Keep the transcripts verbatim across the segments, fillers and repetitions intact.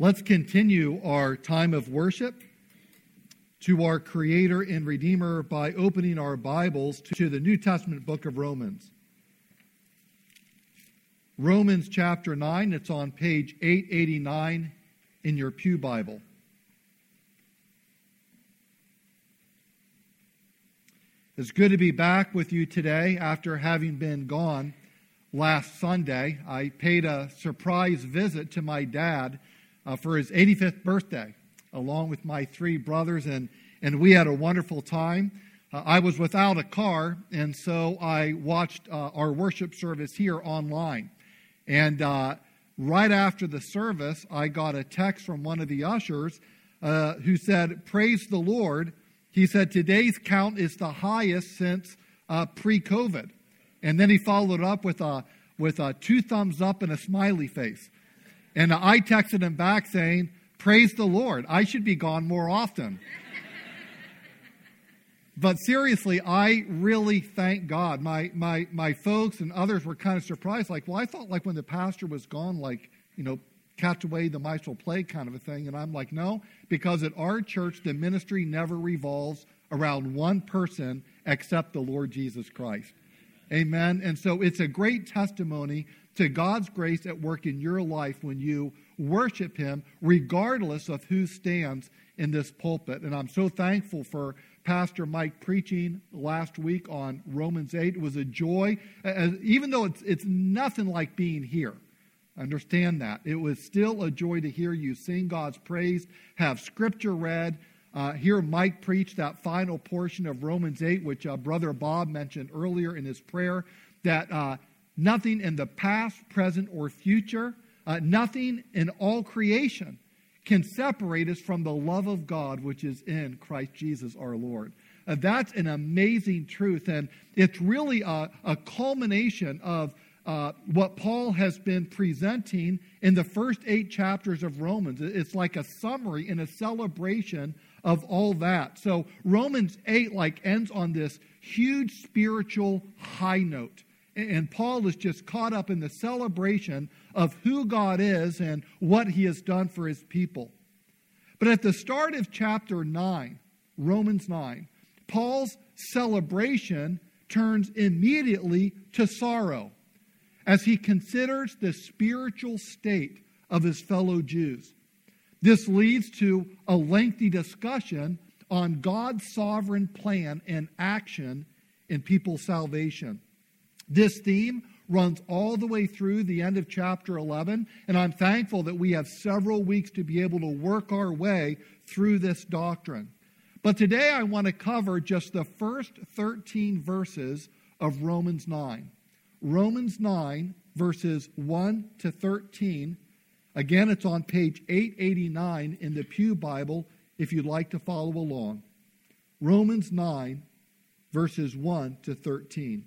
Let's continue our time of worship to our Creator and Redeemer by opening our Bibles to the New Testament book of Romans. Romans chapter nine, it's on page eight eighty-nine in your Pew Bible. It's good to be back with you today after having been gone last Sunday. I paid a surprise visit to my dad uh, for his eighty-fifth birthday, along with my three brothers, and, and we had a wonderful time. Uh, I was without a car, and so I watched uh, our worship service here online. And uh, right after the service, I got a text from one of the ushers uh, who said, "Praise the Lord." He said, "Today's count is the highest since uh, pre-COVID." And then he followed up with a, with a two thumbs up and a smiley face. And I texted him back saying, "Praise the Lord. I should be gone more often." But seriously, I really thank God. My my my folks and others were kind of surprised. Like, well, I thought like when the pastor was gone, like, you know, catch away the mice will play kind of a thing. And I'm like, no, because at our church, the ministry never revolves around one person except the Lord Jesus Christ. Amen. And so it's a great testimony to God's grace at work in your life when you worship Him, regardless of who stands in this pulpit. And I'm so thankful for Pastor Mike preaching last week on Romans eight. It was a joy, even though it's it's nothing like being here. Understand that. It was still a joy to hear you sing God's praise, have Scripture read, uh, hear Mike preach that final portion of Romans eight, which uh, Brother Bob mentioned earlier in his prayer, that uh, nothing in the past, present, or future, uh, nothing in all creation can separate us from the love of God which is in Christ Jesus our Lord. Uh, that's an amazing truth, and it's really a, a culmination of uh, what Paul has been presenting in the first eight chapters of Romans. It's like a summary and a celebration of all that. So Romans eight like ends on this huge spiritual high note. And Paul is just caught up in the celebration of who God is and what He has done for His people. But at the start of chapter nine, Romans nine, Paul's celebration turns immediately to sorrow as he considers the spiritual state of his fellow Jews. This leads to a lengthy discussion on God's sovereign plan and action in people's salvation. This theme runs all the way through the end of chapter eleven, and I'm thankful that we have several weeks to be able to work our way through this doctrine. But today I want to cover just the first thirteen verses of Romans nine. Romans nine, verses one to thirteen. Again, it's on page eight eighty-nine in the Pew Bible if you'd like to follow along. Romans nine, verses one to thirteen.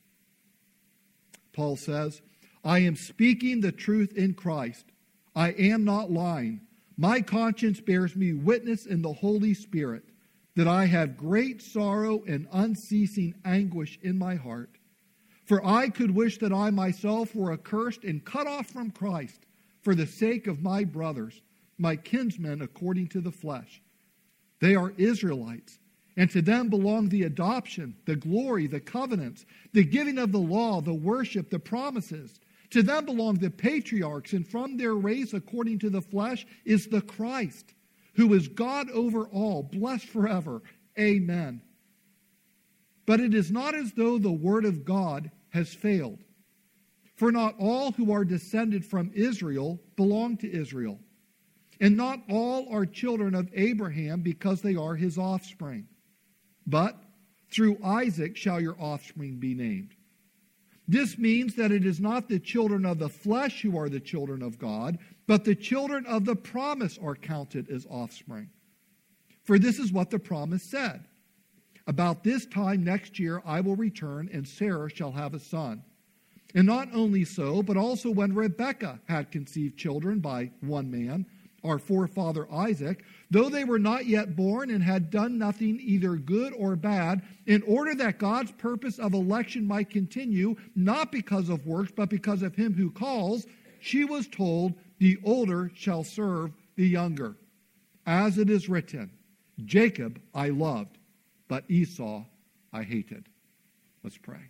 Paul says, "I am speaking the truth in Christ. I am not lying. My conscience bears me witness in the Holy Spirit that I have great sorrow and unceasing anguish in my heart. For I could wish that I myself were accursed and cut off from Christ for the sake of my brothers, my kinsmen according to the flesh. They are Israelites, and to them belong the adoption, the glory, the covenants, the giving of the law, the worship, the promises. To them belong the patriarchs, and from their race according to the flesh is the Christ, who is God over all, blessed forever. Amen. But it is not as though the word of God has failed. For not all who are descended from Israel belong to Israel, and not all are children of Abraham because they are his offspring. But through Isaac shall your offspring be named. This means that it is not the children of the flesh who are the children of God, but the children of the promise are counted as offspring. For this is what the promise said. About this time next year I will return, and Sarah shall have a son. And not only so, but also when Rebekah had conceived children by one man, our forefather Isaac, though they were not yet born and had done nothing either good or bad, in order that God's purpose of election might continue, not because of works, but because of him who calls, she was told, the older shall serve the younger. As it is written, Jacob I loved, but Esau I hated. Let's pray.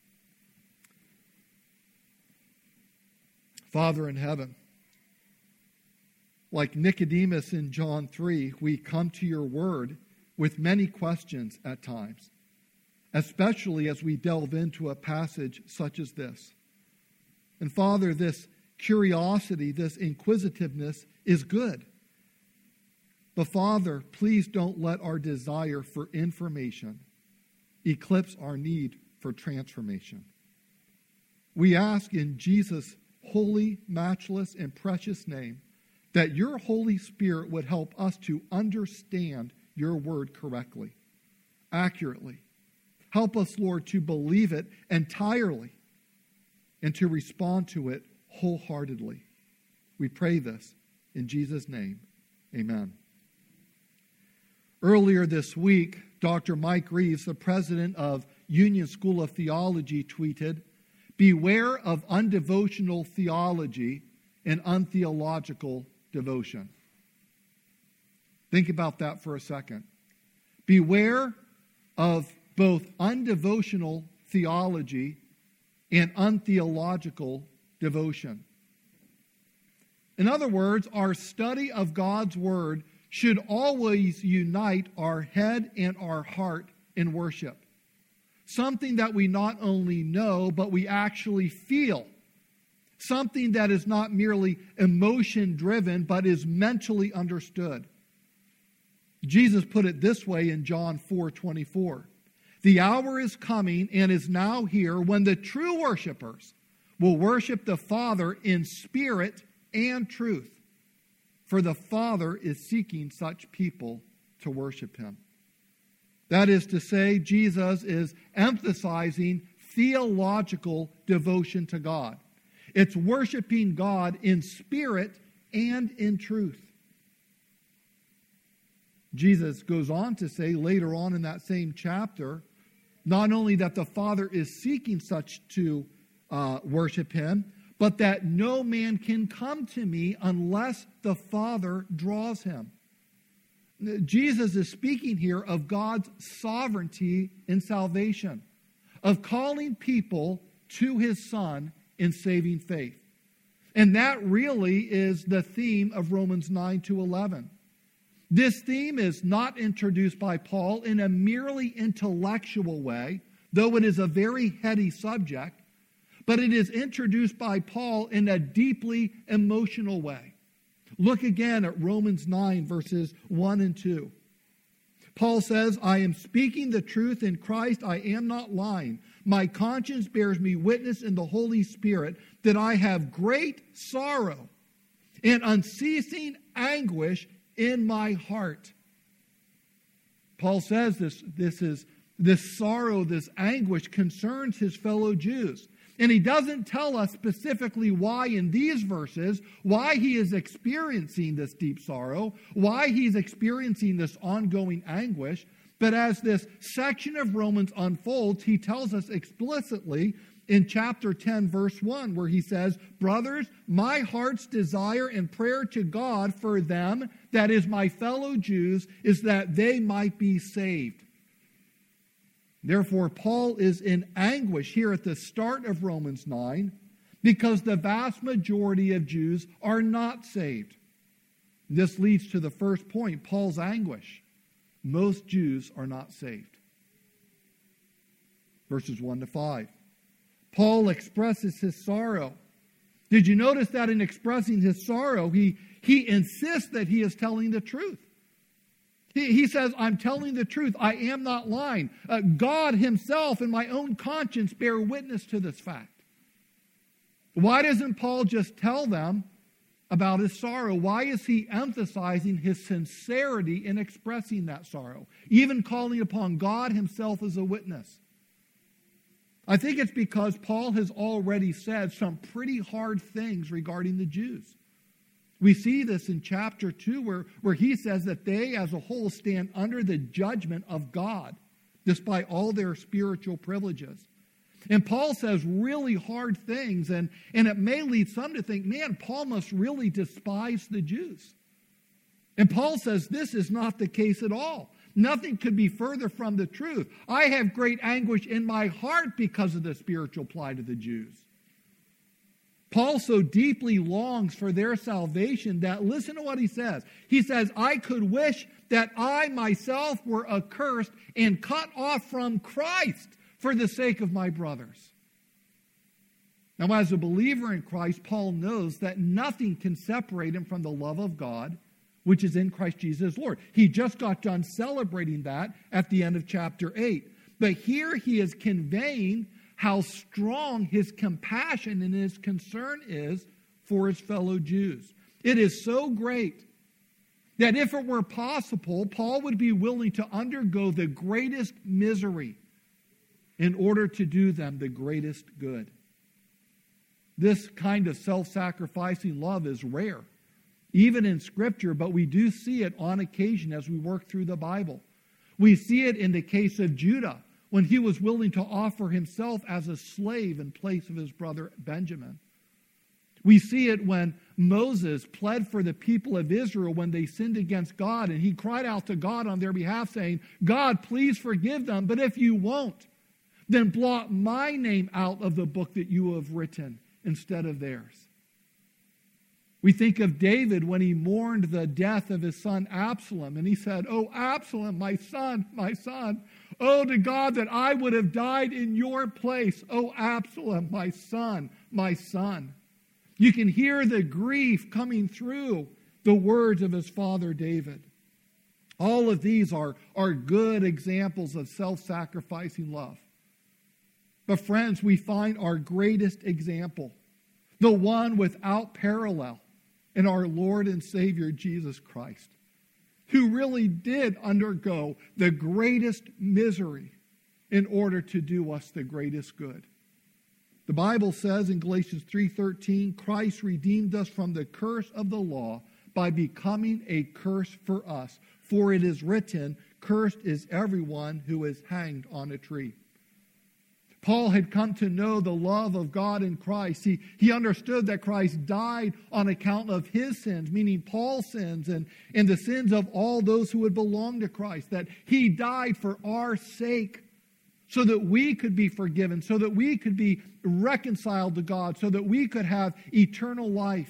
Father in heaven, like Nicodemus in John three, we come to your word with many questions at times, especially as we delve into a passage such as this. And Father, this curiosity, this inquisitiveness is good. But Father, please don't let our desire for information eclipse our need for transformation. We ask in Jesus' holy, matchless, and precious name that your Holy Spirit would help us to understand your word correctly, accurately. Help us, Lord, to believe it entirely and to respond to it wholeheartedly. We pray this in Jesus' name. Amen. Earlier this week, Doctor Mike Reeves, the president of Union School of Theology, tweeted, "Beware of undevotional theology and untheological devotion." Think about that for a second. Beware of both undevotional theology and untheological devotion. In other words, our study of God's Word should always unite our head and our heart in worship. Something that we not only know, but we actually feel. Something that is not merely emotion-driven, but is mentally understood. Jesus put it this way in John four twenty-four. The hour is coming and is now here when the true worshipers will worship the Father in spirit and truth. For the Father is seeking such people to worship him. That is to say, Jesus is emphasizing theological devotion to God. It's worshiping God in spirit and in truth. Jesus goes on to say later on in that same chapter, not only that the Father is seeking such to uh, worship him, but that no man can come to me unless the Father draws him. Jesus is speaking here of God's sovereignty in salvation, of calling people to his Son in saving faith. And that really is the theme of Romans nine to eleven. This theme is not introduced by Paul in a merely intellectual way, though it is a very heady subject, but it is introduced by Paul in a deeply emotional way. Look again at Romans nine, verses one and two. Paul says, I am speaking the truth in Christ, I am not lying. My conscience bears me witness in the Holy Spirit that I have great sorrow and unceasing anguish in my heart. Paul says this, this is this sorrow, this anguish concerns his fellow Jews. And he doesn't tell us specifically why in these verses, why he is experiencing this deep sorrow, why he's experiencing this ongoing anguish. But as this section of Romans unfolds, he tells us explicitly in chapter ten, verse one, where he says, brothers, my heart's desire and prayer to God for them, that is my fellow Jews, is that they might be saved. Therefore, Paul is in anguish here at the start of Romans nine because the vast majority of Jews are not saved. This leads to the first point, Paul's anguish. Most Jews are not saved. Verses one to five. Paul expresses his sorrow. Did you notice that in expressing his sorrow, he, he insists that he is telling the truth? He, he says, I'm telling the truth. I am not lying. Uh, God himself and my own conscience bear witness to this fact. Why doesn't Paul just tell them about his sorrow? Why is he emphasizing his sincerity in expressing that sorrow, even calling upon God himself as a witness? I think it's because Paul has already said some pretty hard things regarding the Jews. We see this in chapter two where, where he says that they as a whole stand under the judgment of God despite all their spiritual privileges. And Paul says really hard things, and, and it may lead some to think, man, Paul must really despise the Jews. And Paul says this is not the case at all. Nothing could be further from the truth. I have great anguish in my heart because of the spiritual plight of the Jews. Paul so deeply longs for their salvation that, listen to what he says. He says, I could wish that I myself were accursed and cut off from Christ for the sake of my brothers. Now, as a believer in Christ, Paul knows that nothing can separate him from the love of God, which is in Christ Jesus Lord. He just got done celebrating that at the end of chapter eight. But here he is conveying how strong his compassion and his concern is for his fellow Jews. It is so great that if it were possible, Paul would be willing to undergo the greatest misery in order to do them the greatest good. This kind of self-sacrificing love is rare, even in Scripture, but we do see it on occasion as we work through the Bible. We see it in the case of Judah, when he was willing to offer himself as a slave in place of his brother Benjamin. We see it when Moses pled for the people of Israel when they sinned against God, and he cried out to God on their behalf, saying, God, please forgive them, but if you won't, then blot my name out of the book that you have written instead of theirs. We think of David when he mourned the death of his son Absalom, and he said, oh, Absalom, my son, my son, oh, to God that I would have died in your place. Oh, Absalom, my son, my son. You can hear the grief coming through the words of his father David. All of these are, are good examples of self-sacrificing love. But friends, we find our greatest example, the one without parallel, in our Lord and Savior Jesus Christ, who really did undergo the greatest misery in order to do us the greatest good. The Bible says in Galatians three thirteen, Christ redeemed us from the curse of the law by becoming a curse for us. For it is written, cursed is everyone who is hanged on a tree. Paul had come to know the love of God in Christ. He, he understood that Christ died on account of his sins, meaning Paul's sins and, and the sins of all those who would belong to Christ, that he died for our sake so that we could be forgiven, so that we could be reconciled to God, so that we could have eternal life.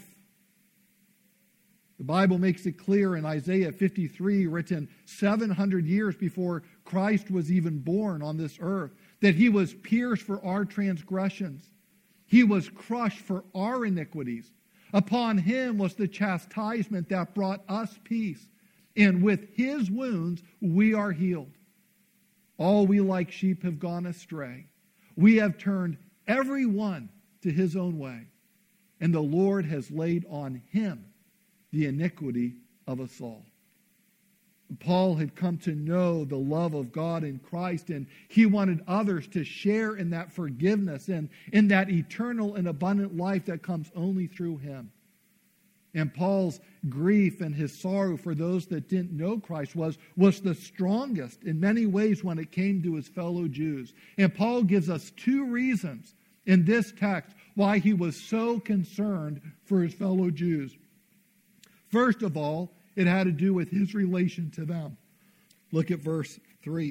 The Bible makes it clear in Isaiah fifty-three, written seven hundred years before Christ was even born on this earth, that he was pierced for our transgressions. He was crushed for our iniquities. Upon him was the chastisement that brought us peace. And with his wounds we are healed. All we like sheep have gone astray. We have turned every one to his own way. And the Lord has laid on him the iniquity of us all. Paul had come to know the love of God in Christ, and he wanted others to share in that forgiveness and in that eternal and abundant life that comes only through him. And Paul's grief and his sorrow for those that didn't know Christ was, was the strongest in many ways when it came to his fellow Jews. And Paul gives us two reasons in this text why he was so concerned for his fellow Jews. First of all, it had to do with his relation to them. Look at verse three.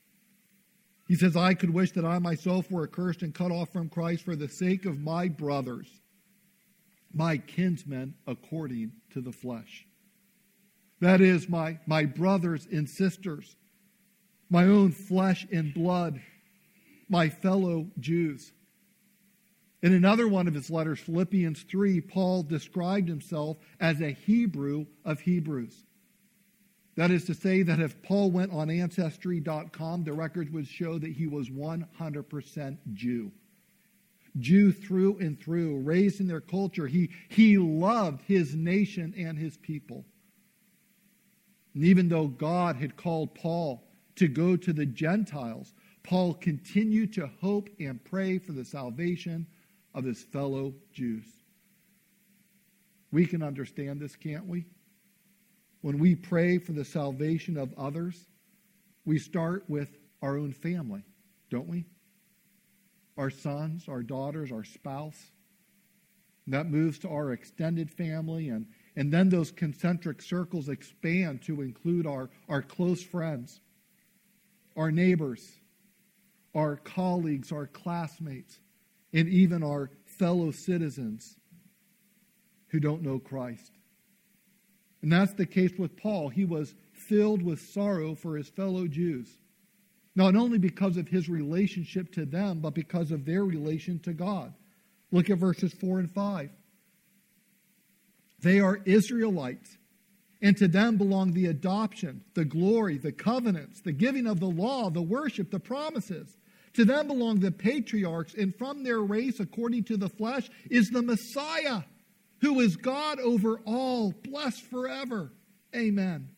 He says, I could wish that I myself were accursed and cut off from Christ for the sake of my brothers, my kinsmen according to the flesh. That is, my, my brothers and sisters, my own flesh and blood, my fellow Jews. In another one of his letters, Philippians three, Paul described himself as a Hebrew of Hebrews. That is to say that if Paul went on Ancestry dot com, the records would show that he was one hundred percent Jew. Jew through and through, raised in their culture. He, he loved his nation and his people. And even though God had called Paul to go to the Gentiles, Paul continued to hope and pray for the salvation of his fellow Jews. We can understand this, can't we? When we pray for the salvation of others, we start with our own family, don't we? our sons, our daughters, our spouse. That moves to our extended family, and, and then those concentric circles expand to include our, our close friends, our neighbors, our colleagues, our classmates, and even our fellow citizens who don't know Christ. And that's the case with Paul. He was filled with sorrow for his fellow Jews, not only because of his relationship to them, but because of their relation to God. Look at verses four and five. They are Israelites, and to them belong the adoption, the glory, the covenants, the giving of the law, the worship, the promises. To them belong the patriarchs, and from their race, according to the flesh, is the Messiah, who is God over all, blessed forever. Amen.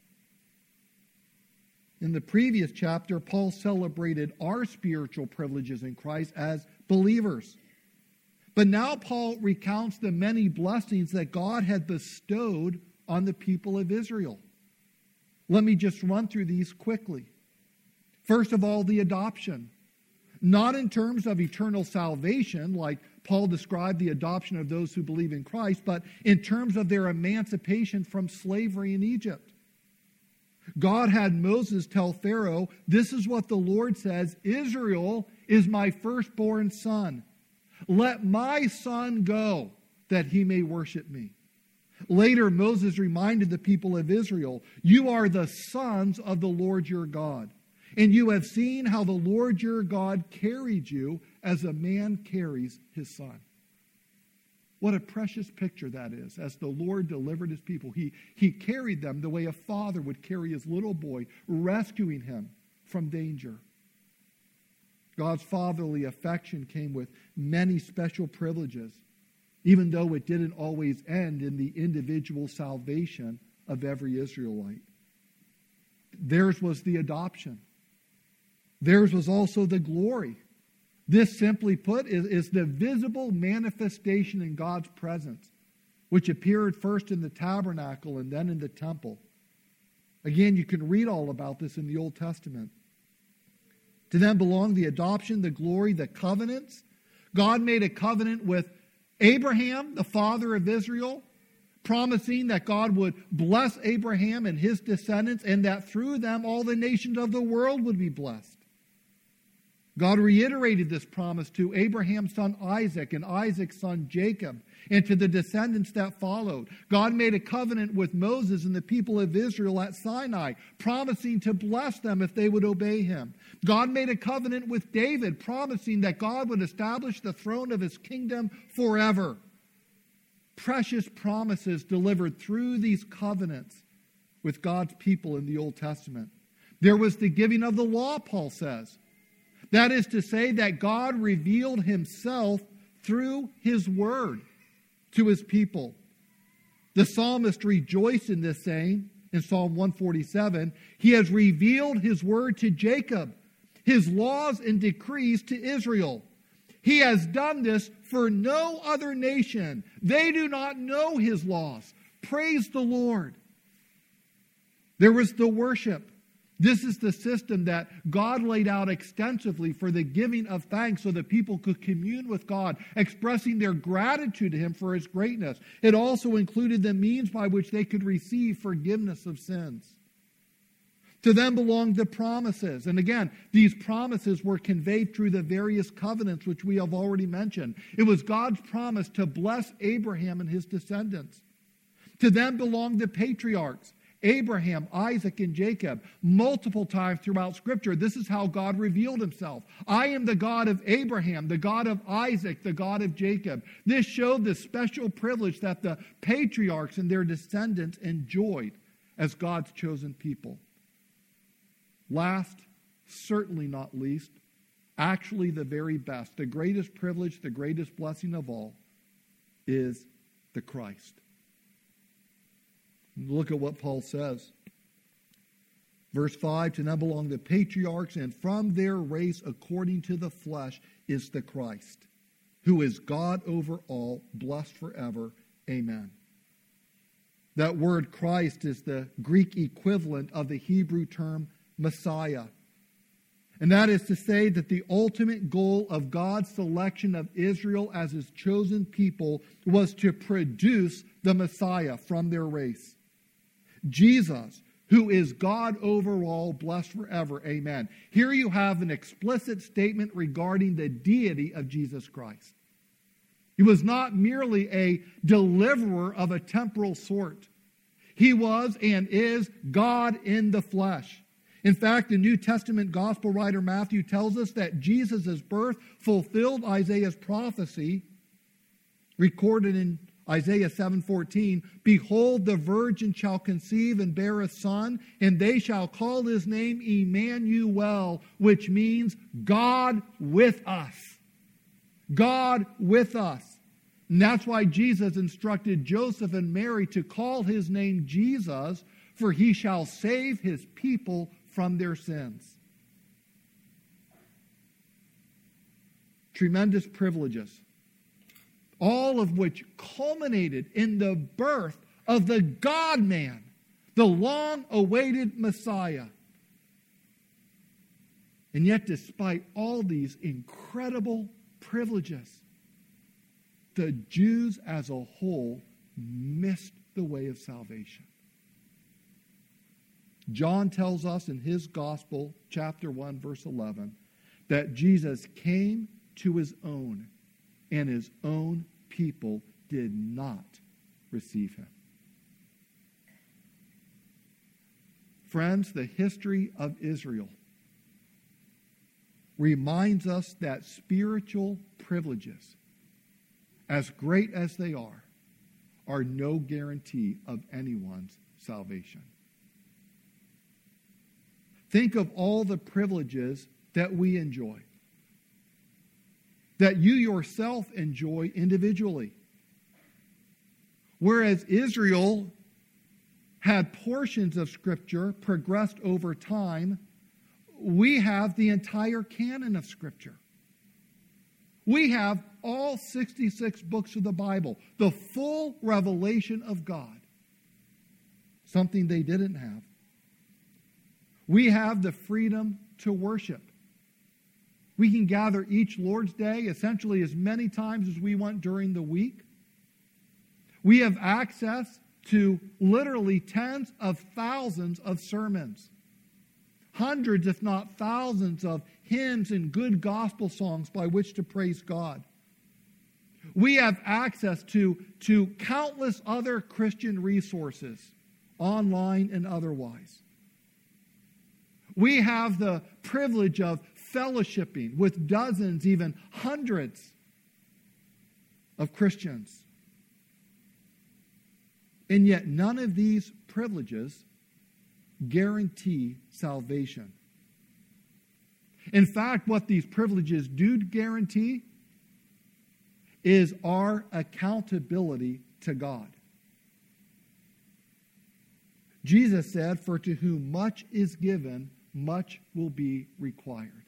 In the previous chapter, Paul celebrated our spiritual privileges in Christ as believers. But now Paul recounts the many blessings that God had bestowed on the people of Israel. Let me just run through these quickly. First of all, the adoption. Not in terms of eternal salvation, like Paul described the adoption of those who believe in Christ, but in terms of their emancipation from slavery in Egypt. God had Moses tell Pharaoh, "This is what the Lord says, Israel is my firstborn son. Let my son go, that he may worship me." Later, Moses reminded the people of Israel, "You are the sons of the Lord your God, and you have seen how the Lord your God carried you as a man carries his son." What a precious picture that is. As the Lord delivered his people, he, he carried them the way a father would carry his little boy, rescuing him from danger. God's fatherly affection came with many special privileges, even though it didn't always end in the individual salvation of every Israelite. Theirs was the adoption. Theirs was also the glory. This, simply put, is, is the visible manifestation in God's presence, which appeared first in the tabernacle and then in the temple. Again, you can read all about this in the Old Testament. To them belong the adoption, the glory, the covenants. God made a covenant with Abraham, the father of Israel, promising that God would bless Abraham and his descendants, and that through them all the nations of the world would be blessed. God reiterated this promise to Abraham's son Isaac and Isaac's son Jacob, and to the descendants that followed. God made a covenant with Moses and the people of Israel at Sinai, promising to bless them if they would obey him. God made a covenant with David, promising that God would establish the throne of his kingdom forever. Precious promises delivered through these covenants with God's people in the Old Testament. There was the giving of the law, Paul says. That is to say that God revealed himself through his word to his people. The psalmist rejoiced in this, saying in Psalm one forty-seven, "He has revealed his word to Jacob, his laws and decrees to Israel. He has done this for no other nation. They do not know his laws. Praise the Lord." There was the worship. This is the system that God laid out extensively for the giving of thanks so that people could commune with God, expressing their gratitude to him for his greatness. It also included the means by which they could receive forgiveness of sins. To them belonged the promises. And again, these promises were conveyed through the various covenants which we have already mentioned. It was God's promise to bless Abraham and his descendants. To them belonged the patriarchs. Abraham, Isaac, and Jacob. Multiple times throughout Scripture, this is how God revealed himself. "I am the God of Abraham, the God of Isaac, the God of Jacob." This showed the special privilege that the patriarchs and their descendants enjoyed as God's chosen people. Last, certainly not least, actually the very best, the greatest privilege, the greatest blessing of all, is the Christ. Look at what Paul says. Verse five, "To them belong the patriarchs, and from their race according to the flesh is the Christ, who is God over all, blessed forever. Amen." That word Christ is the Greek equivalent of the Hebrew term Messiah. And that is to say that the ultimate goal of God's selection of Israel as his chosen people was to produce the Messiah from their race. Jesus, who is God over all, blessed forever. Amen. Here you have an explicit statement regarding the deity of Jesus Christ. He was not merely a deliverer of a temporal sort. He was and is God in the flesh. In fact, the New Testament gospel writer Matthew tells us that Jesus' birth fulfilled Isaiah's prophecy recorded in Isaiah seven fourteen. Behold, the virgin shall conceive and bear a son, and they shall call his name Emmanuel, which means God with us. God with us. And that's why Jesus instructed Joseph and Mary to call his name Jesus, for he shall save his people from their sins. Tremendous privileges, all of which culminated in the birth of the God-man, the long-awaited Messiah. And yet, despite all these incredible privileges, the Jews as a whole missed the way of salvation. John tells us in his gospel, chapter one, verse eleven, that Jesus came to his own, and his own people did not receive him. Friends, the history of Israel reminds us that spiritual privileges, as great as they are, are no guarantee of anyone's salvation. Think of all the privileges that we enjoy, that you yourself enjoy individually. Whereas Israel had portions of Scripture progressed over time, we have the entire canon of Scripture. We have all sixty-six books of the Bible, the full revelation of God, something they didn't have. We have the freedom to worship. We can gather each Lord's Day essentially as many times as we want during the week. We have access to literally tens of thousands of sermons, hundreds if not thousands of hymns and good gospel songs by which to praise God. We have access to, to countless other Christian resources, online and otherwise. We have the privilege of fellowshipping with dozens, even hundreds of Christians. And yet none of these privileges guarantee salvation. In fact, what these privileges do guarantee is our accountability to God. Jesus said, "For to whom much is given, much will be required."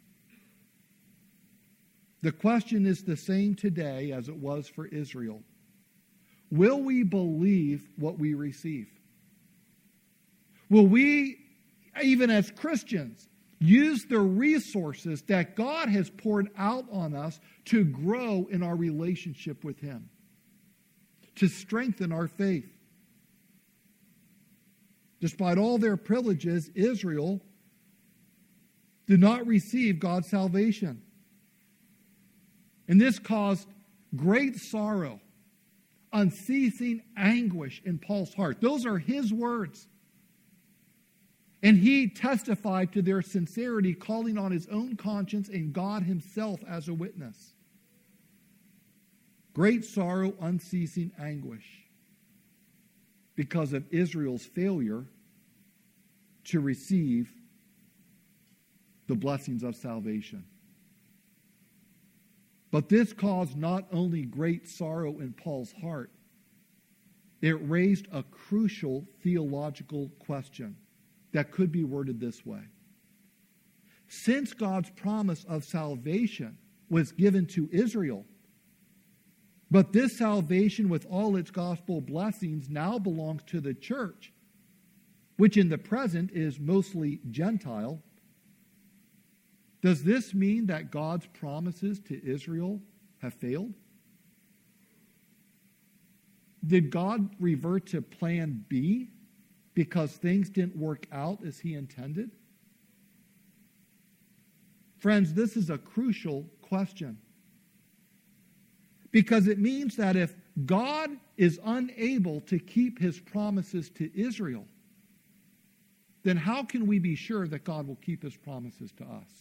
The question is the same today as it was for Israel. Will we believe what we receive? Will we, even as Christians, use the resources that God has poured out on us to grow in our relationship with Him, to strengthen our faith? Despite all their privileges, Israel did not receive God's salvation. And this caused great sorrow, unceasing anguish in Paul's heart. Those are his words. And he testified to their sincerity, calling on his own conscience and God himself as a witness. Great sorrow, unceasing anguish, because of Israel's failure to receive the blessings of salvation. But this caused not only great sorrow in Paul's heart, it raised a crucial theological question that could be worded this way. Since God's promise of salvation was given to Israel, but this salvation with all its gospel blessings now belongs to the church, which in the present is mostly Gentile, Does this mean that God's promises to Israel have failed? Did God revert to plan B because things didn't work out as he intended? Friends, this is a crucial question. Because it means that if God is unable to keep his promises to Israel, then how can we be sure that God will keep his promises to us?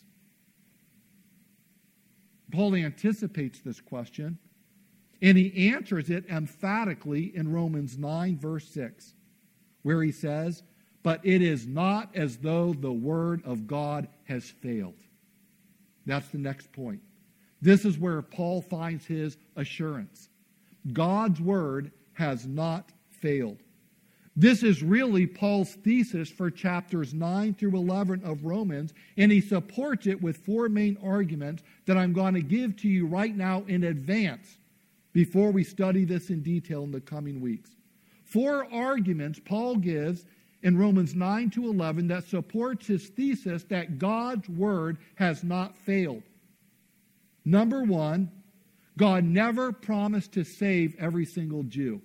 Paul anticipates this question, and he answers it emphatically in Romans nine, verse six, where he says, "But it is not as though the word of God has failed." That's the next point. This is where Paul finds his assurance. God's word has not failed. This is really Paul's thesis for chapters nine through eleven of Romans, and he supports it with four main arguments that I'm going to give to you right now in advance before we study this in detail in the coming weeks. Four arguments Paul gives in Romans nine to eleven that supports his thesis that God's word has not failed. Number one, God never promised to save every single Jew.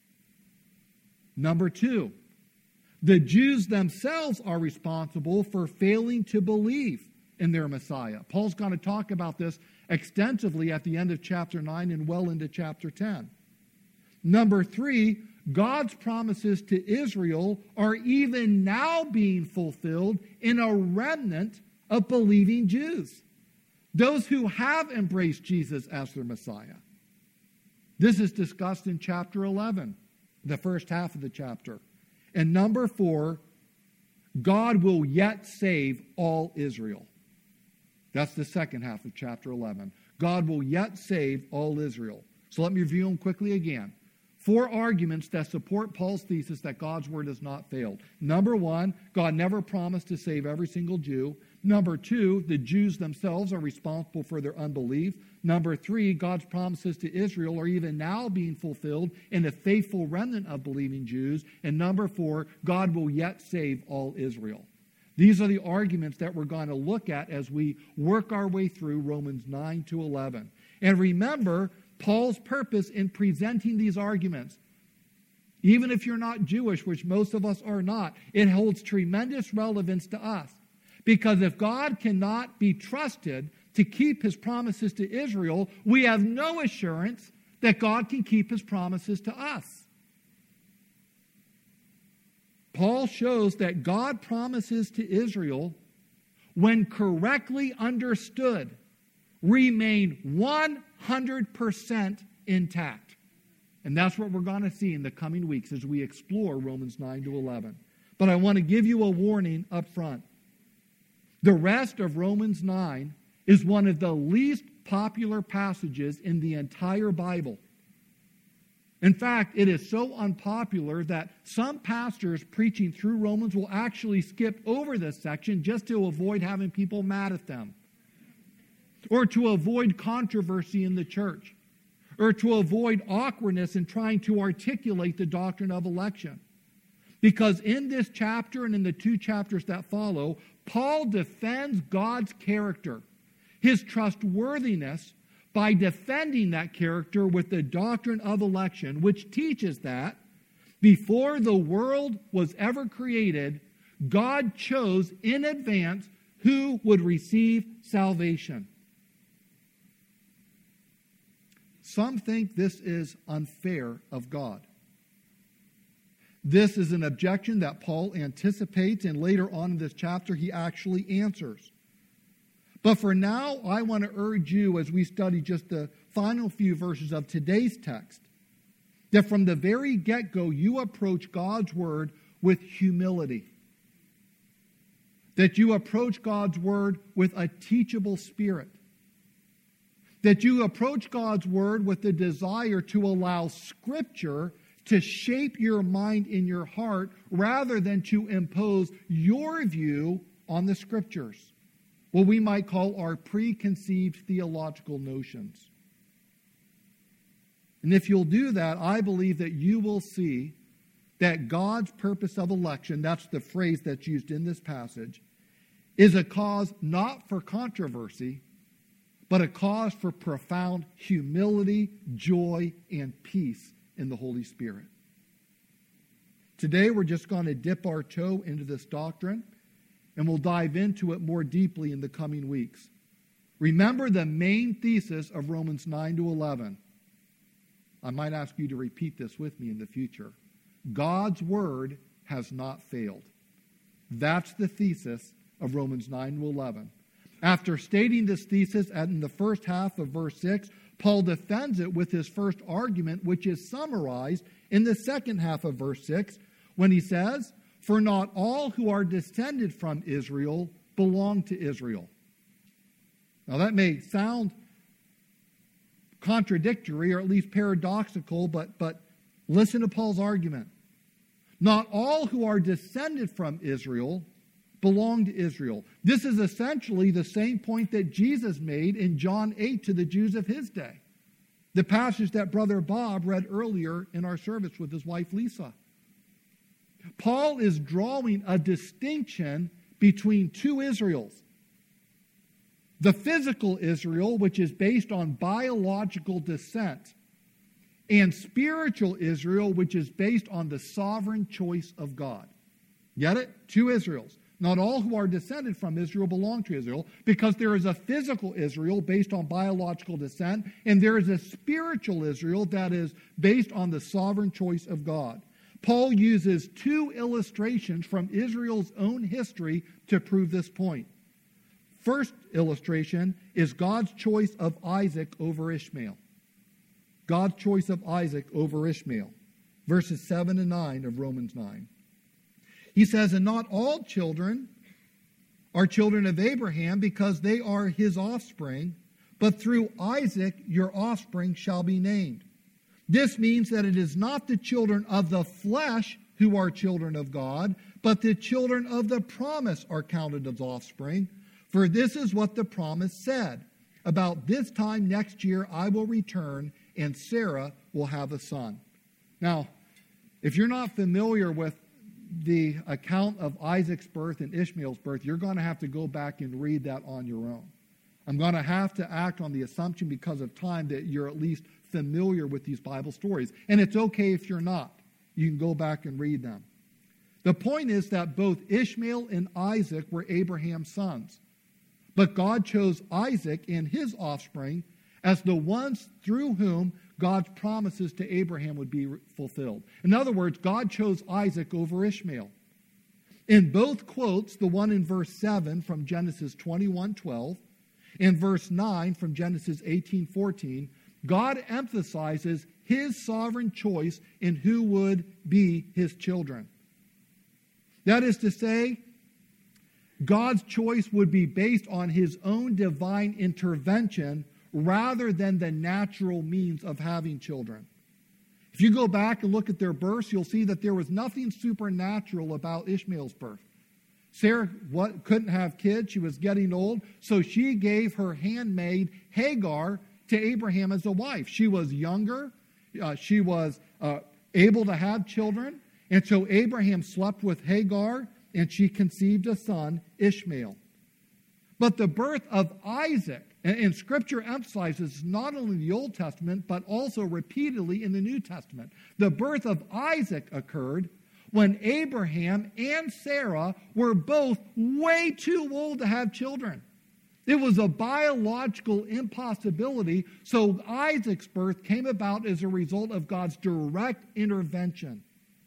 Number two, the Jews themselves are responsible for failing to believe in their Messiah. Paul's going to talk about this extensively at the end of chapter nine and well into chapter ten. Number three, God's promises to Israel are even now being fulfilled in a remnant of believing Jews, those who have embraced Jesus as their Messiah. This is discussed in chapter eleven, the first half of the chapter. And number four, God will yet save all Israel. That's the second half of chapter eleven. God will yet save all Israel. So let me review them quickly again. Four arguments that support Paul's thesis that God's word has not failed. Number one, God never promised to save every single Jew. Number two, the Jews themselves are responsible for their unbelief. Number three, God's promises to Israel are even now being fulfilled in the faithful remnant of believing Jews. And number four, God will yet save all Israel. These are the arguments that we're going to look at as we work our way through Romans nine to eleven. And remember, Paul's purpose in presenting these arguments, even if you're not Jewish, which most of us are not, it holds tremendous relevance to us. Because if God cannot be trusted to keep his promises to Israel, we have no assurance that God can keep his promises to us. Paul shows that God promises to Israel, when correctly understood, remain one hundred percent intact. And that's what we're going to see in the coming weeks as we explore Romans nine to eleven. But I want to give you a warning up front. The rest of Romans nine is one of the least popular passages in the entire Bible. In fact, it is so unpopular that some pastors preaching through Romans will actually skip over this section just to avoid having people mad at them, or to avoid controversy in the church, or to avoid awkwardness in trying to articulate the doctrine of election. Because in this chapter and in the two chapters that follow, Paul defends God's character, his trustworthiness, by defending that character with the doctrine of election, which teaches that before the world was ever created, God chose in advance who would receive salvation. Some think this is unfair of God. This is an objection that Paul anticipates, and later on in this chapter he actually answers. But for now, I want to urge you, as we study just the final few verses of today's text, that from the very get-go you approach God's word with humility. That you approach God's word with a teachable spirit. That you approach God's word with the desire to allow Scripture to shape your mind and your heart rather than to impose your view on the Scriptures. What we might call our preconceived theological notions. And if you'll do that, I believe that you will see that God's purpose of election, that's the phrase that's used in this passage, is a cause not for controversy, but a cause for profound humility, joy, and peace in the Holy Spirit. Today we're just going to dip our toe into this doctrine, and we'll dive into it more deeply in the coming weeks. Remember the main thesis of Romans nine to eleven. I might ask you to repeat this with me in the future. God's word has not failed. That's the thesis of Romans nine to eleven. After stating this thesis in the first half of verse six, Paul defends it with his first argument, which is summarized in the second half of verse six, when he says, "For not all who are descended from Israel belong to Israel." Now that may sound contradictory or at least paradoxical, but, but listen to Paul's argument. Not all who are descended from Israel belong to Israel. This is essentially the same point that Jesus made in John eight to the Jews of his day. The passage that Brother Bob read earlier in our service with his wife Lisa. Paul is drawing a distinction between two Israels. The physical Israel, which is based on biological descent, and spiritual Israel, which is based on the sovereign choice of God. Get it? Two Israels. Not all who are descended from Israel belong to Israel, because there is a physical Israel based on biological descent, and there is a spiritual Israel that is based on the sovereign choice of God. Paul uses two illustrations from Israel's own history to prove this point. First illustration is God's choice of Isaac over Ishmael. God's choice of Isaac over Ishmael. Verses seven and nine of Romans nine. He says, "And not all children are children of Abraham, because they are his offspring, but through Isaac your offspring shall be named." This means that it is not the children of the flesh who are children of God, but the children of the promise are counted as offspring. For this is what the promise said: "About this time next year I will return, and Sarah will have a son." Now, if you're not familiar with the account of Isaac's birth and Ishmael's birth, you're going to have to go back and read that on your own. I'm going to have to act on the assumption, because of time, that you're at least familiar with these Bible stories. And it's okay if you're not. You can go back and read them. The point is that both Ishmael and Isaac were Abraham's sons. But God chose Isaac and his offspring as the ones through whom God's promises to Abraham would be fulfilled. In other words, God chose Isaac over Ishmael. In both quotes, the one in verse seven from Genesis twenty-one twelve and verse nine from Genesis eighteen fourteen, God emphasizes his sovereign choice in who would be his children. That is to say, God's choice would be based on his own divine intervention rather than the natural means of having children. If you go back and look at their births, you'll see that there was nothing supernatural about Ishmael's birth. Sarah what, couldn't have kids. She was getting old, so she gave her handmaid Hagar to Abraham as a wife. She was younger. Uh, she was uh, able to have children, and so Abraham slept with Hagar, and she conceived a son, Ishmael. But the birth of Isaac, and, and Scripture emphasizes not only the Old Testament, but also repeatedly in the New Testament. The birth of Isaac occurred when Abraham and Sarah were both way too old to have children. It was a biological impossibility, so Isaac's birth came about as a result of God's direct intervention.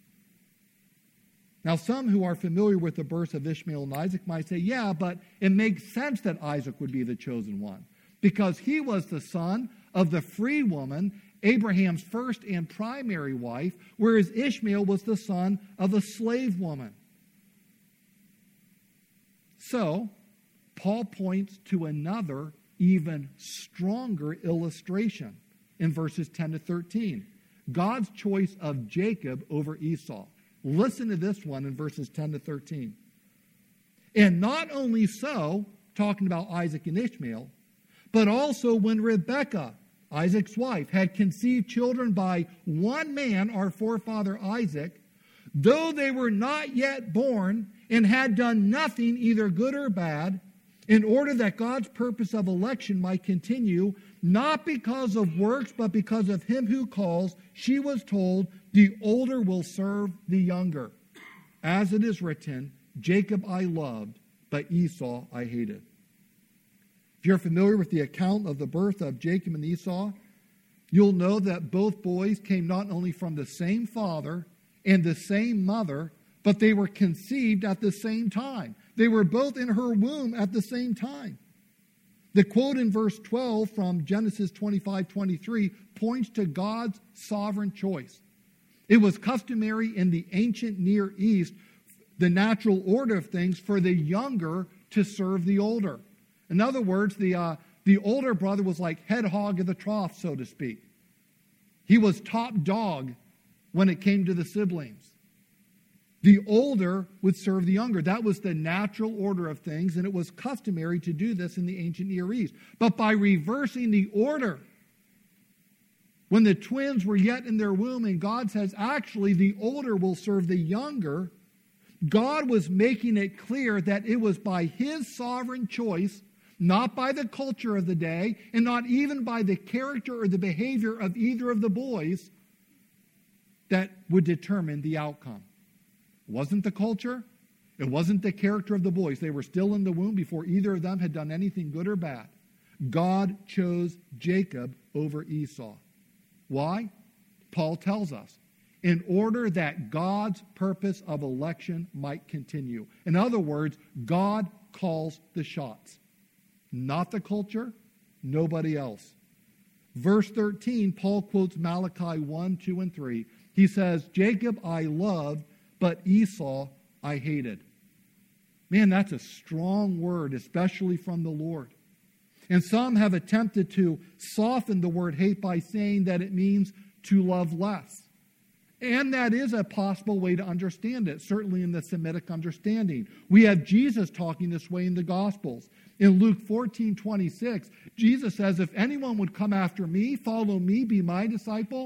Now, some who are familiar with the births of Ishmael and Isaac might say, yeah, but it makes sense that Isaac would be the chosen one, because he was the son of the free woman, Abraham's first and primary wife, whereas Ishmael was the son of a slave woman. So, Paul points to another, even stronger illustration in verses ten to thirteen. God's choice of Jacob over Esau. Listen to this one in verses ten to thirteen. And not only so, talking about Isaac and Ishmael, but also when Rebekah, Isaac's wife, had conceived children by one man, our forefather Isaac, though they were not yet born and had done nothing either good or bad, in order that God's purpose of election might continue, not because of works, but because of him who calls, she was told, the older will serve the younger. As it is written, Jacob I loved, but Esau I hated. If you're familiar with the account of the birth of Jacob and Esau, you'll know that both boys came not only from the same father and the same mother, but they were conceived at the same time. They were both in her womb at the same time. The quote in verse twelve from Genesis twenty-five twenty-three points to God's sovereign choice. It was customary in the ancient Near East, the natural order of things, for the younger to serve the older. In other words, the, uh, the older brother was like head hog of the trough, so to speak. He was top dog when it came to the siblings. The older would serve the younger. That was the natural order of things, and it was customary to do this in the ancient Near East. But by reversing the order, when the twins were yet in their womb, and God says, actually, the older will serve the younger, God was making it clear that it was by his sovereign choice, not by the culture of the day, and not even by the character or the behavior of either of the boys, that would determine the outcome. It wasn't the culture. It wasn't the character of the boys. They were still in the womb before either of them had done anything good or bad. God chose Jacob over Esau. Why? Paul tells us, in order that God's purpose of election might continue. In other words, God calls the shots. Not the culture, nobody else. Verse thirteen, Paul quotes Malachi one, two, and three. He says, Jacob I loved, but Esau I hated. Man, that's a strong word, especially from the Lord. And some have attempted to soften the word hate by saying that it means to love less. And that is a possible way to understand it, certainly in the Semitic understanding. We have Jesus talking this way in the Gospels. In Luke fourteen twenty-six, Jesus says, if anyone would come after me, follow me, be my disciple,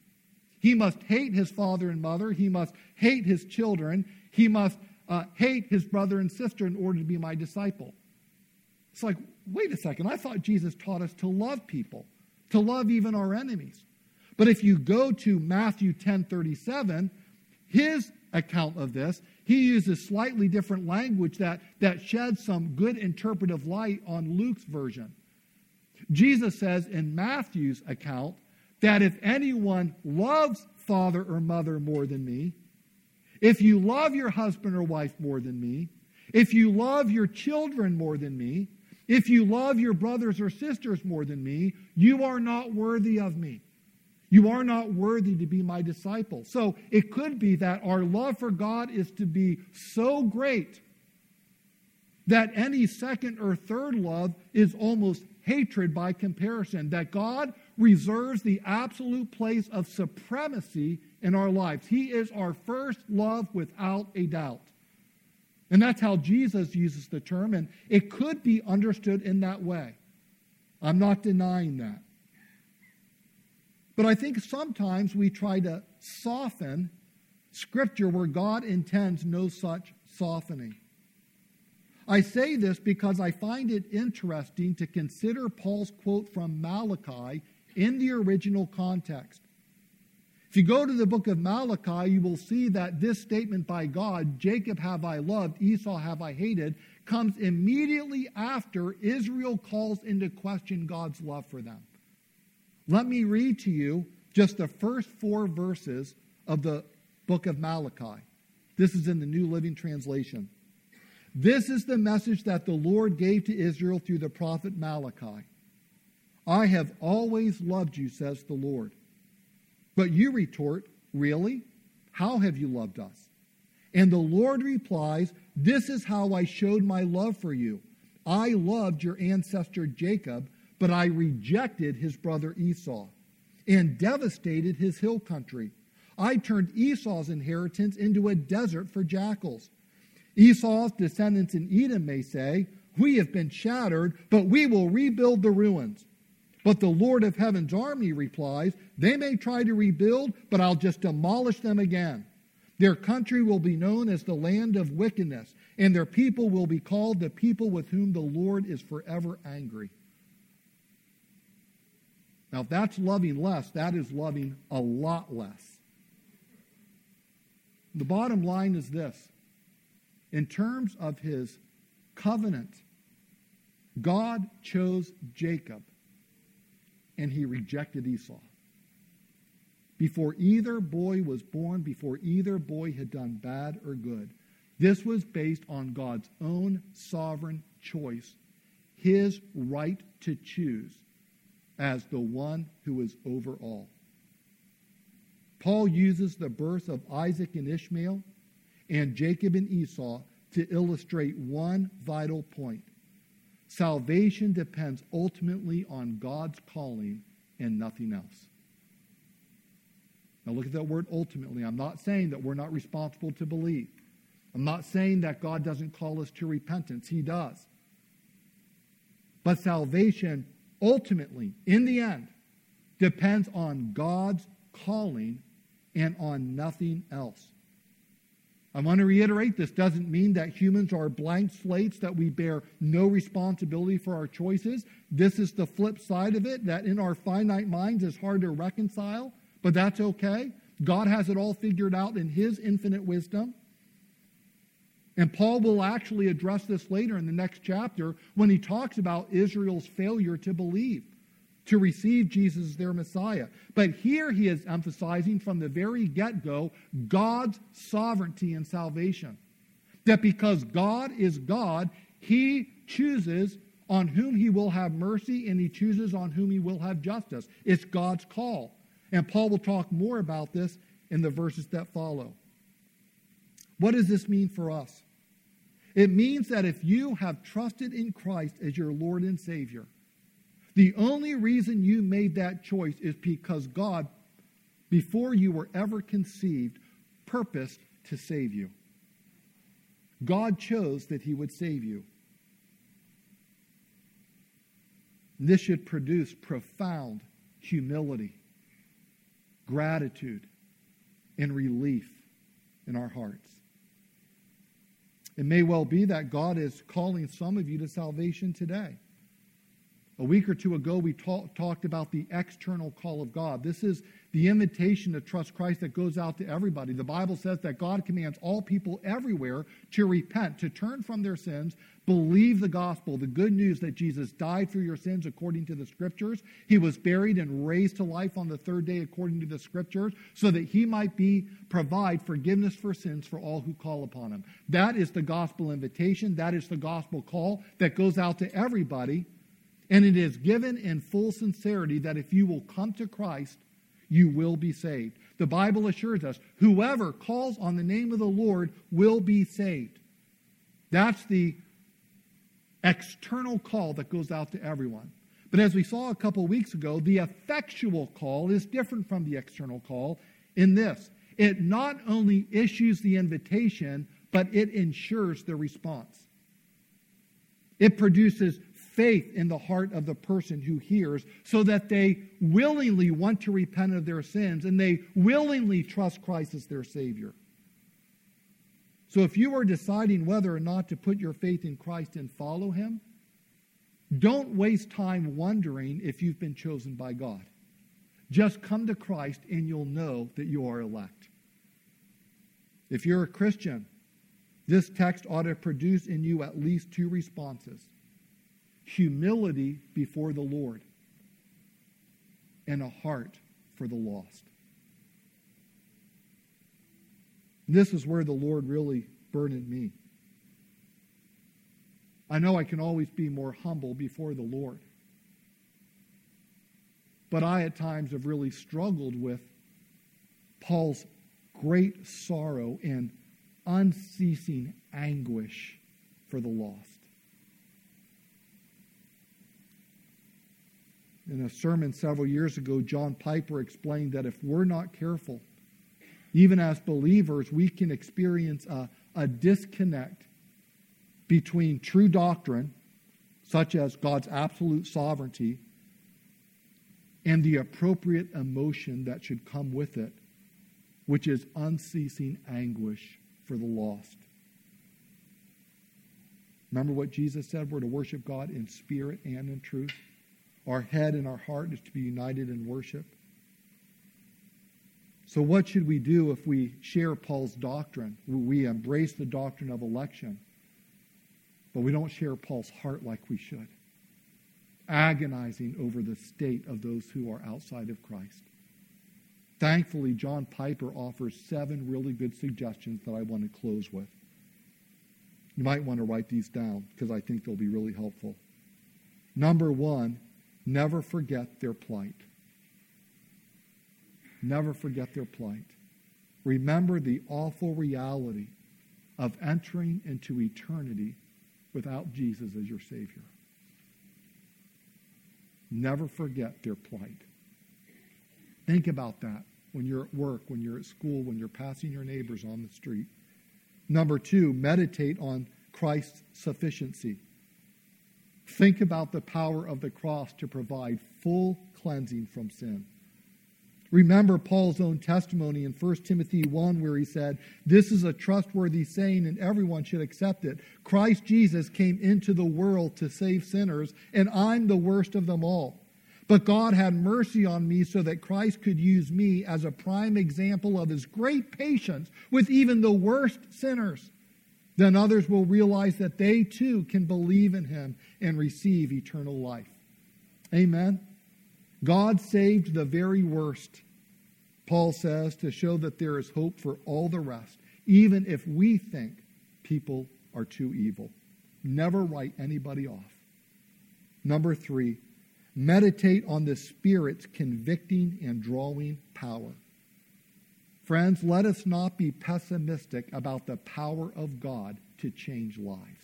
he must hate his father and mother. He must hate his children. He must uh, hate his brother and sister in order to be my disciple. It's like, wait a second. I thought Jesus taught us to love people, to love even our enemies. But if you go to Matthew ten thirty-seven, his account of this, he uses slightly different language that, that sheds some good interpretive light on Luke's version. Jesus says in Matthew's account, that if anyone loves father or mother more than me, if you love your husband or wife more than me, if you love your children more than me, if you love your brothers or sisters more than me, you are not worthy of me. You are not worthy to be my disciple. So it could be that our love for God is to be so great that any second or third love is almost hatred by comparison, that God reserves the absolute place of supremacy in our lives. He is our first love without a doubt. And that's how Jesus uses the term, and it could be understood in that way. I'm not denying that. But I think sometimes we try to soften Scripture where God intends no such softening. I say this because I find it interesting to consider Paul's quote from Malachi in the original context. If you go to the book of Malachi, you will see that this statement by God, Jacob have I loved, Esau have I hated, comes immediately after Israel calls into question God's love for them. Let me read to you just the first four verses of the book of Malachi. This is in the New Living Translation. This is the message that the Lord gave to Israel through the prophet Malachi. I have always loved you, says the Lord. But you retort, really? How have you loved us? And the Lord replies, this is how I showed my love for you. I loved your ancestor Jacob, but I rejected his brother Esau and devastated his hill country. I turned Esau's inheritance into a desert for jackals. Esau's descendants in Edom may say, we have been shattered, but we will rebuild the ruins. But the Lord of heaven's army replies, they may try to rebuild, but I'll just demolish them again. Their country will be known as the land of wickedness, and their people will be called the people with whom the Lord is forever angry. Now, if that's loving less, that is loving a lot less. The bottom line is this. In terms of his covenant, God chose Jacob, and he rejected Esau. Before either boy was born, before either boy had done bad or good, this was based on God's own sovereign choice, his right to choose as the one who is over all. Paul uses the birth of Isaac and Ishmael and Jacob and Esau to illustrate one vital point. Salvation depends ultimately on God's calling and nothing else. Now look at that word ultimately. I'm not saying that we're not responsible to believe. I'm not saying that God doesn't call us to repentance. He does. But salvation ultimately, in the end, depends on God's calling and on nothing else. I want to reiterate, this doesn't mean that humans are blank slates, that we bear no responsibility for our choices. This is the flip side of it, that in our finite minds is hard to reconcile, but that's okay. God has it all figured out in his infinite wisdom. And Paul will actually address this later in the next chapter when he talks about Israel's failure to believe, to receive Jesus as their Messiah. But here he is emphasizing from the very get-go God's sovereignty and salvation. That because God is God, he chooses on whom he will have mercy and he chooses on whom he will have justice. It's God's call. And Paul will talk more about this in the verses that follow. What does this mean for us? It means that if you have trusted in Christ as your Lord and Savior, the only reason you made that choice is because God, before you were ever conceived, purposed to save you. God chose that he would save you. This should produce profound humility, gratitude, and relief in our hearts. It may well be that God is calling some of you to salvation today. A week or two ago, we talk, talked about the external call of God. This is the invitation to trust Christ that goes out to everybody. The Bible says that God commands all people everywhere to repent, to turn from their sins, believe the gospel, the good news that Jesus died for your sins according to the Scriptures. He was buried and raised to life on the third day according to the Scriptures, so that he might be provide forgiveness for sins for all who call upon him. That is the gospel invitation. That is the gospel call that goes out to everybody. And it is given in full sincerity that if you will come to Christ, you will be saved. The Bible assures us, whoever calls on the name of the Lord will be saved. That's the external call that goes out to everyone. But as we saw a couple weeks ago, the effectual call is different from the external call in this. It not only issues the invitation, but it ensures the response. It produces faith in the heart of the person who hears so that they willingly want to repent of their sins and they willingly trust Christ as their Savior. So if you are deciding whether or not to put your faith in Christ and follow him, don't waste time wondering if you've been chosen by God. Just come to Christ and you'll know that you are elect. If you're a Christian, this text ought to produce in you at least two responses. Humility before the Lord and a heart for the lost. This is where the Lord really burdened me. I know I can always be more humble before the Lord. But I at times have really struggled with Paul's great sorrow and unceasing anguish for the lost. In a sermon several years ago, John Piper explained that if we're not careful, even as believers, we can experience a, a disconnect between true doctrine, such as God's absolute sovereignty, and the appropriate emotion that should come with it, which is unceasing anguish for the lost. Remember what Jesus said? We're to worship God in spirit and in truth. Our head and our heart is to be united in worship. So what should we do if we share Paul's doctrine? We embrace the doctrine of election, but we don't share Paul's heart like we should, agonizing over the state of those who are outside of Christ. Thankfully, John Piper offers seven really good suggestions that I want to close with. You might want to write these down because I think they'll be really helpful. Number one, never forget their plight. Never forget their plight. Remember the awful reality of entering into eternity without Jesus as your Savior. Never forget their plight. Think about that when you're at work, when you're at school, when you're passing your neighbors on the street. Number two, meditate on Christ's sufficiency. Think about the power of the cross to provide full cleansing from sin. Remember Paul's own testimony in First Timothy one where he said, "This is a trustworthy saying and everyone should accept it. Christ Jesus came into the world to save sinners, and I'm the worst of them all. But God had mercy on me so that Christ could use me as a prime example of his great patience with even the worst sinners. Then others will realize that they too can believe in him and receive eternal life." Amen. God saved the very worst, Paul says, to show that there is hope for all the rest, even if we think people are too evil. Never write anybody off. Number three, meditate on the Spirit's convicting and drawing power. Friends, let us not be pessimistic about the power of God to change lives.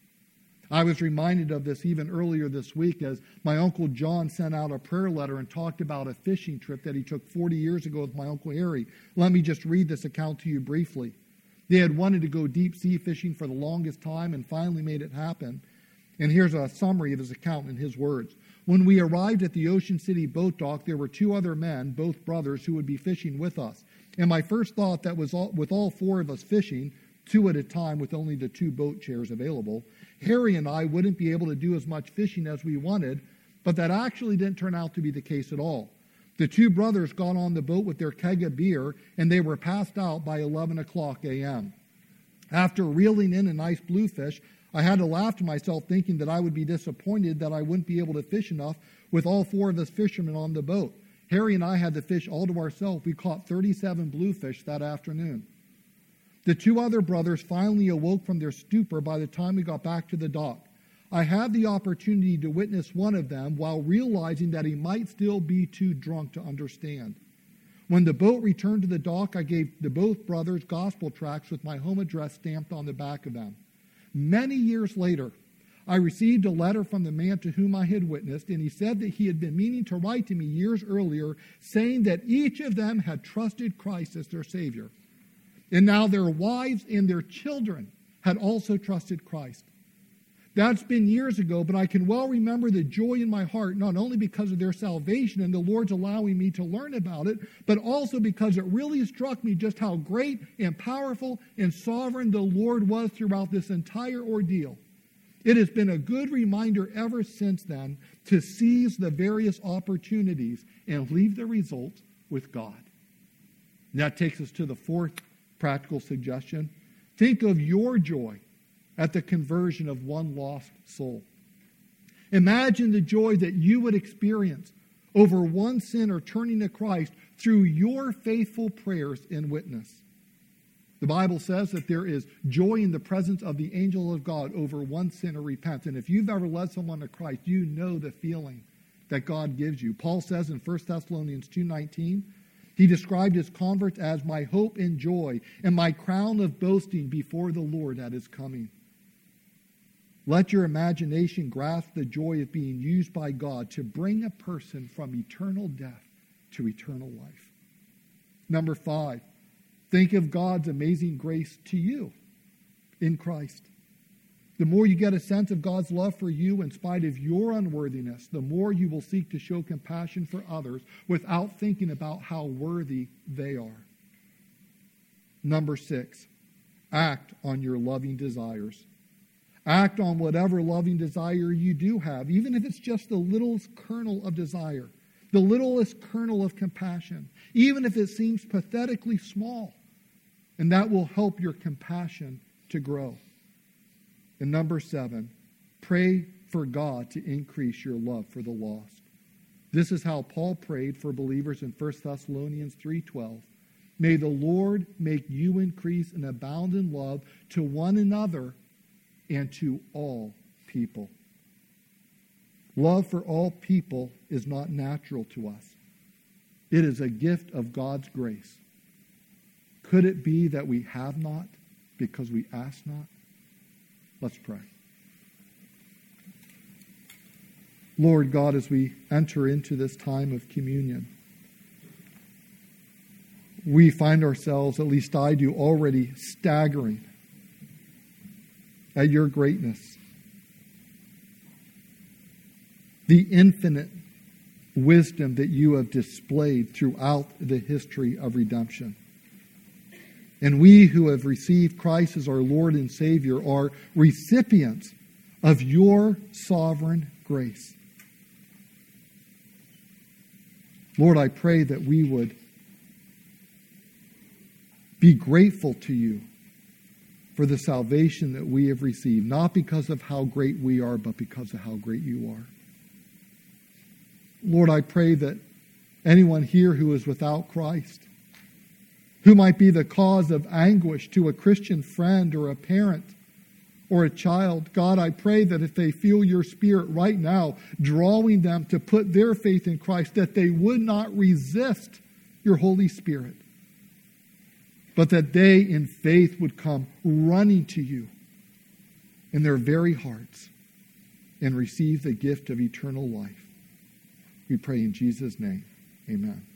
I was reminded of this even earlier this week as my Uncle John sent out a prayer letter and talked about a fishing trip that he took forty years ago with my Uncle Harry. Let me just read this account to you briefly. They had wanted to go deep sea fishing for the longest time and finally made it happen. And here's a summary of his account in his words. "When we arrived at the Ocean City boat dock, there were two other men, both brothers, who would be fishing with us. And my first thought that was all, with all four of us fishing, two at a time with only the two boat chairs available, Harry and I wouldn't be able to do as much fishing as we wanted, but that actually didn't turn out to be the case at all. The two brothers got on the boat with their keg of beer, and they were passed out by eleven o'clock a.m. After reeling in a nice bluefish, I had to laugh to myself thinking that I would be disappointed that I wouldn't be able to fish enough with all four of us fishermen on the boat. Harry and I had the fish all to ourselves. We caught thirty-seven bluefish that afternoon. The two other brothers finally awoke from their stupor by the time we got back to the dock. I had the opportunity to witness one of them while realizing that he might still be too drunk to understand. When the boat returned to the dock, I gave the both brothers gospel tracts with my home address stamped on the back of them. Many years later, I received a letter from the man to whom I had witnessed, and he said that he had been meaning to write to me years earlier, saying that each of them had trusted Christ as their Savior. And now their wives and their children had also trusted Christ. That's been years ago, but I can well remember the joy in my heart, not only because of their salvation and the Lord's allowing me to learn about it, but also because it really struck me just how great and powerful and sovereign the Lord was throughout this entire ordeal. It has been a good reminder ever since then to seize the various opportunities and leave the results with God. And that takes us to the fourth practical suggestion. Think of your joy at the conversion of one lost soul. Imagine the joy that you would experience over one sinner turning to Christ through your faithful prayers and witness. The Bible says that there is joy in the presence of the angel of God over one sinner repents. And if you've ever led someone to Christ, you know the feeling that God gives you. Paul says in First Thessalonians two nineteen, he described his converts as my hope and joy and my crown of boasting before the Lord at his coming. Let your imagination grasp the joy of being used by God to bring a person from eternal death to eternal life. Number five, think of God's amazing grace to you in Christ. The more you get a sense of God's love for you in spite of your unworthiness, the more you will seek to show compassion for others without thinking about how worthy they are. Number six, act on your loving desires. Act on whatever loving desire you do have, even if it's just the littlest kernel of desire, the littlest kernel of compassion, even if it seems pathetically small. And that will help your compassion to grow. And number seven, pray for God to increase your love for the lost. This is how Paul prayed for believers in First Thessalonians three twelve. May the Lord make you increase and abound in love to one another and to all people. Love for all people is not natural to us. It is a gift of God's grace. Could it be that we have not because we ask not? Let's pray. Lord God, as we enter into this time of communion, we find ourselves, at least I do, already staggering at your greatness. The infinite wisdom that you have displayed throughout the history of redemption. And we who have received Christ as our Lord and Savior are recipients of your sovereign grace. Lord, I pray that we would be grateful to you for the salvation that we have received, not because of how great we are, but because of how great you are. Lord, I pray that anyone here who is without Christ, who might be the cause of anguish to a Christian friend or a parent or a child, God, I pray that if they feel your Spirit right now drawing them to put their faith in Christ, that they would not resist your Holy Spirit, but that they in faith would come running to you in their very hearts and receive the gift of eternal life. We pray in Jesus' name. Amen.